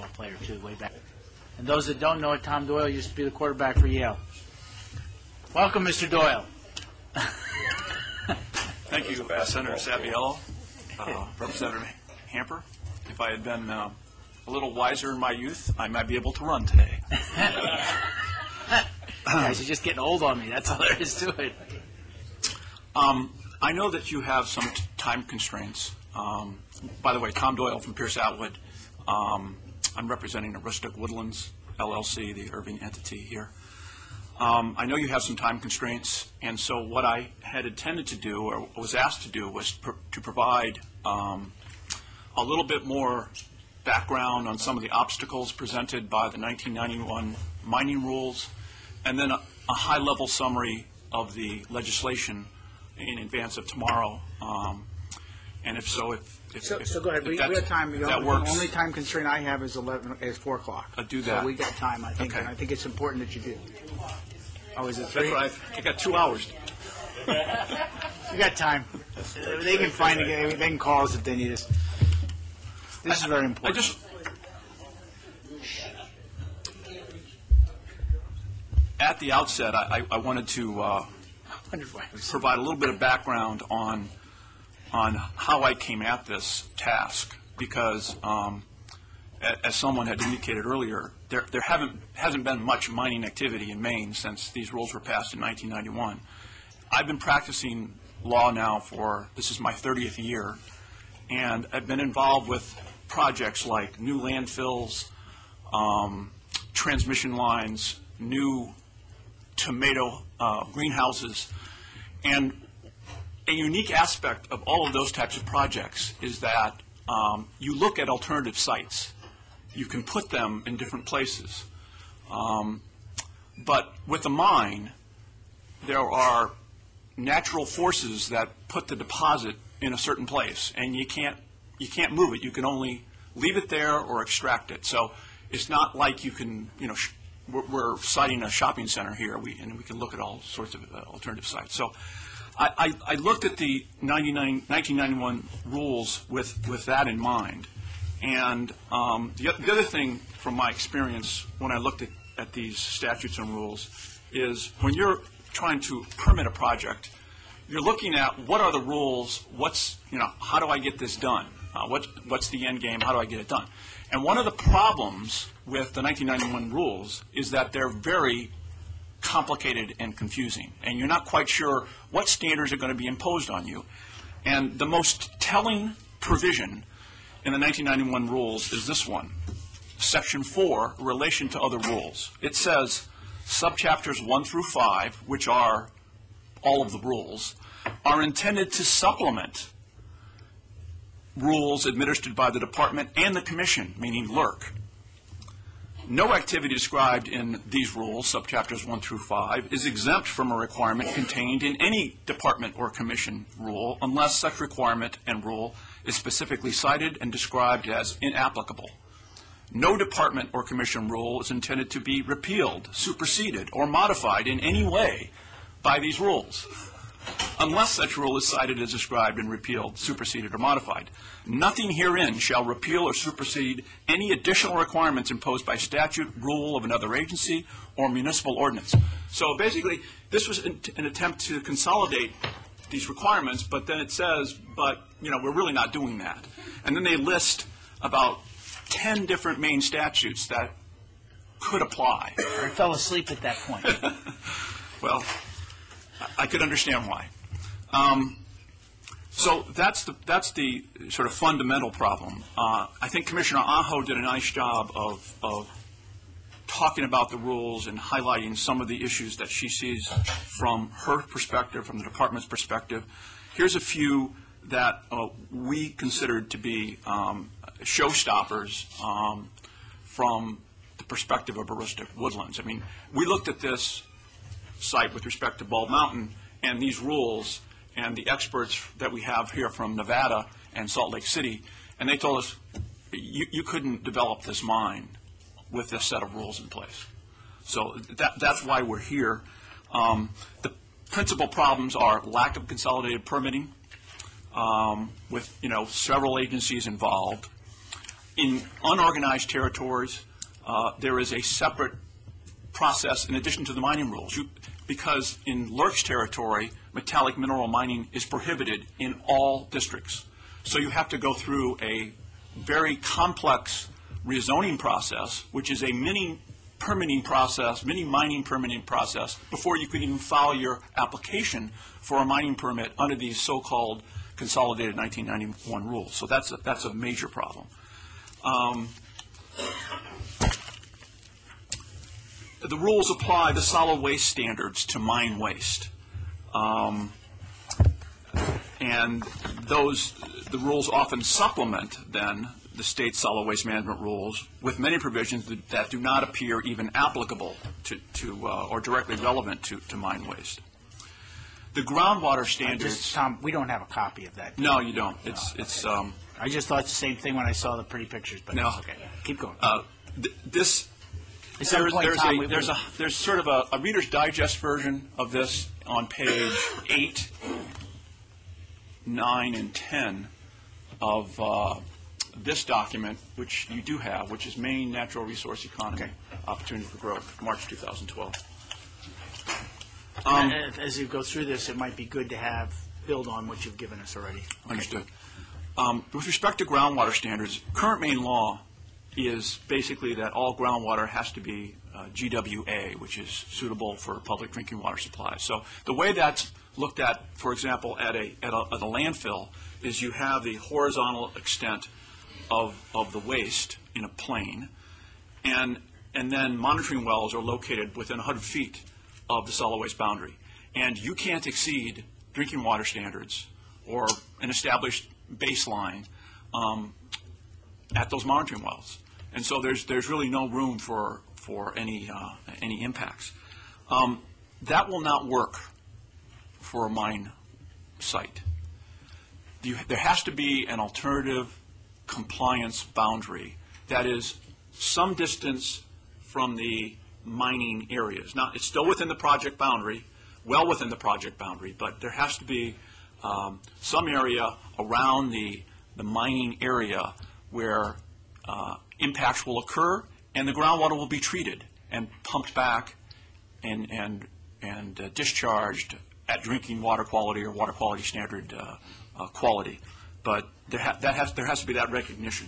player, too, way back. And those that don't know it, Tom Doyle used to be the quarterback for Yale. Welcome, Mr. Doyle. Thank you, Senator Saviello, Representative Hamper. If I had been a little wiser in my youth, I might be able to run today. Guys, you're just getting old on me. That's all there is to it. I know that you have some time constraints. By the way, Tom Doyle from Pierce Atwood. I'm representing Aroostook Woodlands, LLC, the Irving entity here. I know you have some time constraints, and so what I had intended to do, or was asked to do, was to provide a little bit more background on some of the obstacles presented by the 1991 mining rules, and then a high-level summary of the legislation in advance of tomorrow. And if so, So go ahead. We have time. That works. The only time constraint I have is 4 o'clock. Do that. So we got time, I think, Okay. and I think it's important that you do. Oh, is it That's 3? right. I got 2 hours. You got time. They can find it. They can call us if they need us. This is very important. At the outset, I wanted to provide a little bit of background on how I came at this task, because as someone had indicated earlier, there hasn't been much mining activity in Maine since these rules were passed in 1991. I've been practicing law now this is my 30th year, and I've been involved with projects like new landfills, transmission lines, new tomato greenhouses, and a unique aspect of all of those types of projects is that you look at alternative sites. You can put them in different places. But with a mine, there are natural forces that put the deposit in a certain place, and you can't move it. You can only leave it there or extract it. So it's not like you can, we're citing a shopping center here, and we can look at all sorts of alternative sites. So I looked at the 1991 rules with that in mind. And the other thing from my experience when I looked at these statutes and rules is when you're trying to permit a project, you're looking at what are the rules, how do I get this done? What's the end game? How do I get it done? And one of the problems with the 1991 rules is that they're very complicated and confusing, and you're not quite sure what standards are going to be imposed on you. And the most telling provision in the 1991 rules is this one, Section 4, Relation to Other Rules. It says subchapters 1 through 5, which are all of the rules, are intended to supplement rules administered by the Department and the Commission, meaning LERC. No activity described in these rules, subchapters 1 through 5, is exempt from a requirement contained in any Department or Commission rule unless such requirement and rule is specifically cited and described as inapplicable. No Department or Commission rule is intended to be repealed, superseded, or modified in any way by these rules, unless such rule is cited as described and repealed, superseded, or modified. Nothing herein shall repeal or supersede any additional requirements imposed by statute, rule of another agency, or municipal ordinance. So basically, this was an attempt to consolidate these requirements, but then it says, we're really not doing that. And then they list about 10 different main statutes that could apply. I fell asleep at that point. Well, I could understand why. So that's the sort of fundamental problem. I think Commissioner Aho did a nice job of talking about the rules and highlighting some of the issues that she sees from her perspective, from the department's perspective. Here's a few that we considered to be showstoppers from the perspective of Aroostook Woodlands. I mean, we looked at this site with respect to Bald Mountain and these rules and the experts that we have here from Nevada and Salt Lake City, and they told us you couldn't develop this mine with this set of rules in place. So that's why we're here. The principal problems are lack of consolidated permitting with several agencies involved, In unorganized territories, there is a separate process in addition to the mining rules. Because in Lurch territory, metallic mineral mining is prohibited in all districts. So you have to go through a very complex rezoning process, which is a mini mining permitting process, before you can even file your application for a mining permit under these so-called consolidated 1991 rules. So that's a major problem. The rules apply the solid waste standards to mine waste. And the rules often supplement, then, the state solid waste management rules with many provisions that do not appear even applicable to or directly relevant to mine waste. The groundwater standards... Tom, we don't have a copy of that. No, you don't. I just thought the same thing when I saw the pretty pictures, but No. okay. Keep going. There's sort of a Reader's Digest version of this on page 8, 9, and 10 of this document, which you do have, which is Maine Natural Resource Economy, Opportunity for Growth, March 2012. As you go through this, it might be good to build on what you've given us already. Okay. Understood. With respect to groundwater standards, current Maine law is basically that all groundwater has to be GWA, which is suitable for public drinking water supply. So the way that's looked at, for example, at a landfill, is you have the horizontal extent of the waste in a plane, and then monitoring wells are located within 100 feet of the solid waste boundary. And you can't exceed drinking water standards or an established baseline at those monitoring wells. And so there's really no room for any impacts. That will not work for a mine site. There has to be an alternative compliance boundary that is some distance from the mining areas. Now, it's still within the project boundary, well within the project boundary, but there has to be some area around the mining area where impacts will occur, and the groundwater will be treated and pumped back and discharged at drinking water quality or water quality standard quality. But there has to be that recognition.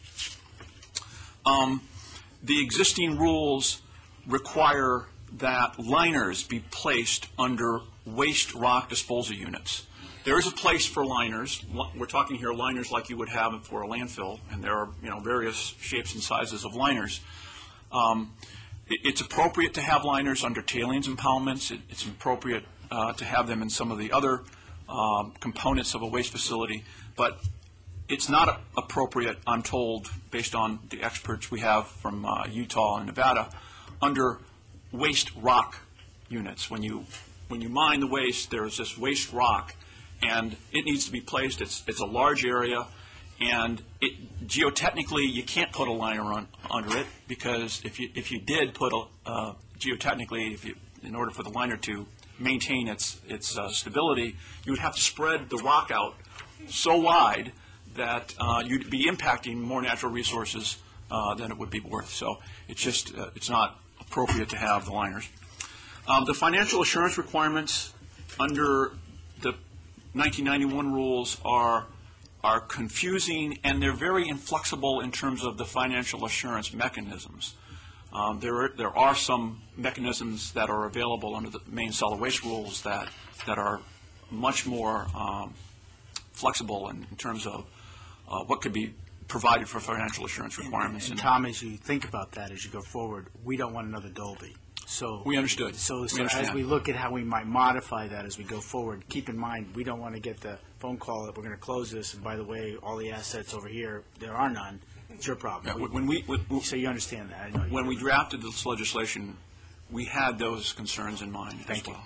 The existing rules require that liners be placed under waste rock disposal units. There is a place for liners. We're talking here liners like you would have for a landfill, and there are various shapes and sizes of liners. It's appropriate to have liners under tailings impoundments. It's appropriate to have them in some of the other components of a waste facility, but it's not appropriate, I'm told, based on the experts we have from Utah and Nevada, under waste rock units. When you mine the waste, there's this waste rock, and it needs to be placed. It's a large area, and geotechnically you can't put a liner under it, because if you did put geotechnically, in order for the liner to maintain its stability, you would have to spread the rock out so wide that you'd be impacting more natural resources than it would be worth. So it's not appropriate to have the liners. The financial assurance requirements under the 1991 rules are confusing, and they're very inflexible in terms of the financial assurance mechanisms. There are some mechanisms that are available under the Maine solid waste rules that are much more flexible in terms of what could be provided for financial assurance requirements. And Tom, as you think about that, as you go forward, we don't want another Dolby. So we understood. So understand. As we look at how we might modify that as we go forward, keep in mind we don't want to get the phone call that we're going to close this, and by the way, all the assets over here, there are none. It's your problem. Yeah, so you understand that. I know when we drafted this legislation, we had those concerns in mind as well.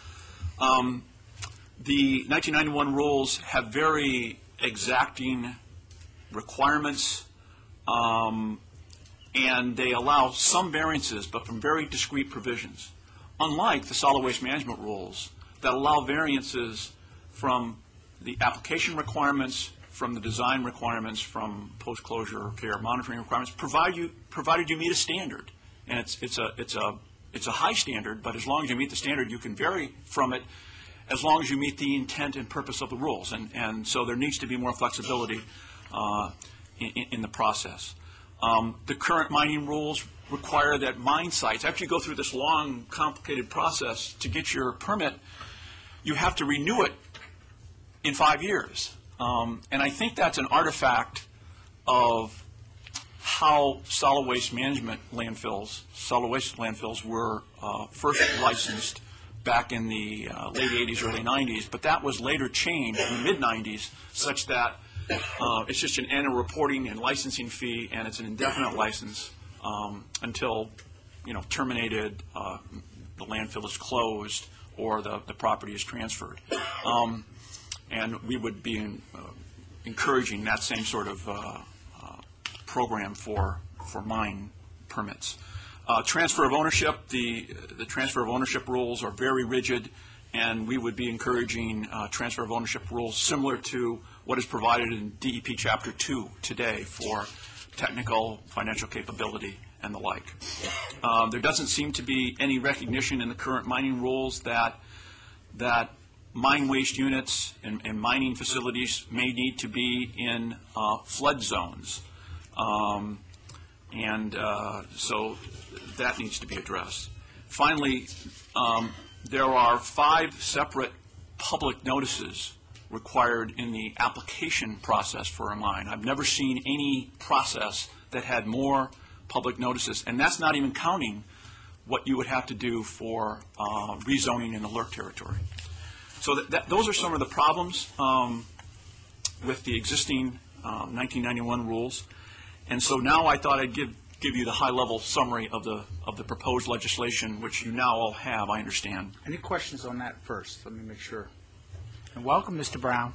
The 1991 rules have very exacting requirements, and they allow some variances, but from very discrete provisions, unlike the solid waste management rules that allow variances from the application requirements, from the design requirements, from post-closure care monitoring requirements, provided you meet a standard. And it's a high standard, but as long as you meet the standard, you can vary from it as long as you meet the intent and purpose of the rules. And so there needs to be more flexibility in the process. The current mining rules require that mine sites, after you go through this long, complicated process to get your permit, you have to renew it in 5 years. And I think that's an artifact of how solid waste management landfills, solid waste landfills were first licensed back in the late 80s, early 90s, but that was later changed in the mid-90s such that it's just an annual reporting and licensing fee, and it's an indefinite license until, terminated, the landfill is closed, or the property is transferred. And we would be encouraging that same sort of program for mine permits. Transfer of ownership, the transfer of ownership rules are very rigid, and we would be encouraging transfer of ownership rules similar to what is provided in DEP Chapter 2 today for technical, financial capability, and the like. There doesn't seem to be any recognition in the current mining rules that mine waste units and mining facilities may need to be in flood zones. So that needs to be addressed. Finally, there are 5 separate public notices required in the application process for a mine. I've never seen any process that had more public notices, and that's not even counting what you would have to do for rezoning in alert territory. So those are some of the problems with the existing 1991 rules. And so now I thought I'd give you the high-level summary of the proposed legislation, which you now all have, I understand. Any questions on that first? Let me make sure. And welcome, Mr. Brown.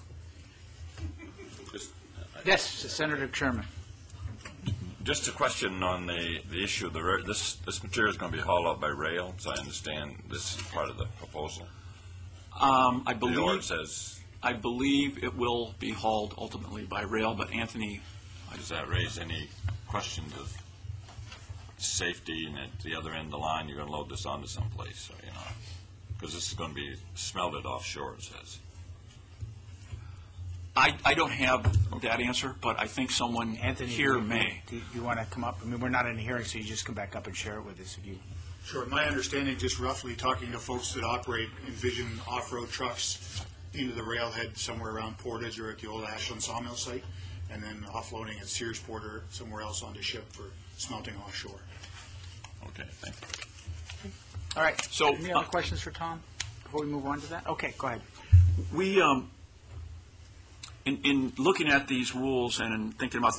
Yes, Senator Sherman. Just a question on the issue of this material is going to be hauled out by rail, so I understand this is part of the proposal. I The order says, believe it will be hauled ultimately by rail, but Anthony, does that raise any questions of safety, and at the other end of the line, you're going to load this onto someplace, because this is going to be smelted offshore, it says. I don't have that answer, but I think someone Anthony, here may. Do you want to come up? I mean, we're not in a hearing, so you just come back up and share it with us if you. Sure. My understanding, just roughly talking to folks that operate Envision off-road trucks into the railhead somewhere around Portage or at the old Ashland sawmill site, and then offloading at Searsport or somewhere else onto ship for smelting offshore. Okay, thank you. All right. So, any other questions for Tom before we move on to that? Okay, go ahead. We, in looking at these rules and in thinking about